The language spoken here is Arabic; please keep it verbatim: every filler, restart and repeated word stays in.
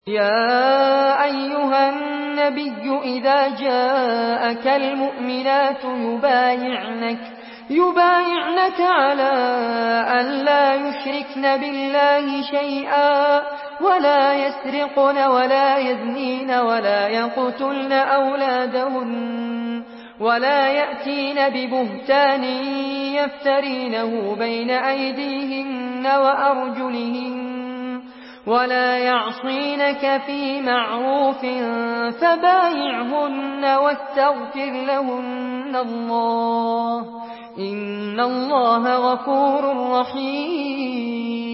يا أيها النبي إذا جاءك المؤمنات يبايعنك, يبايعنك على أن لا يشركن بالله شيئا ولا يسرقن ولا يزنين ولا يقتلن أولادهن ولا يأتين ببهتان يفترينه بين أيديهن وأرجلهن ولا يعصينك في معروف فبايعهن واستغفر لهن الله إن الله غفور رحيم.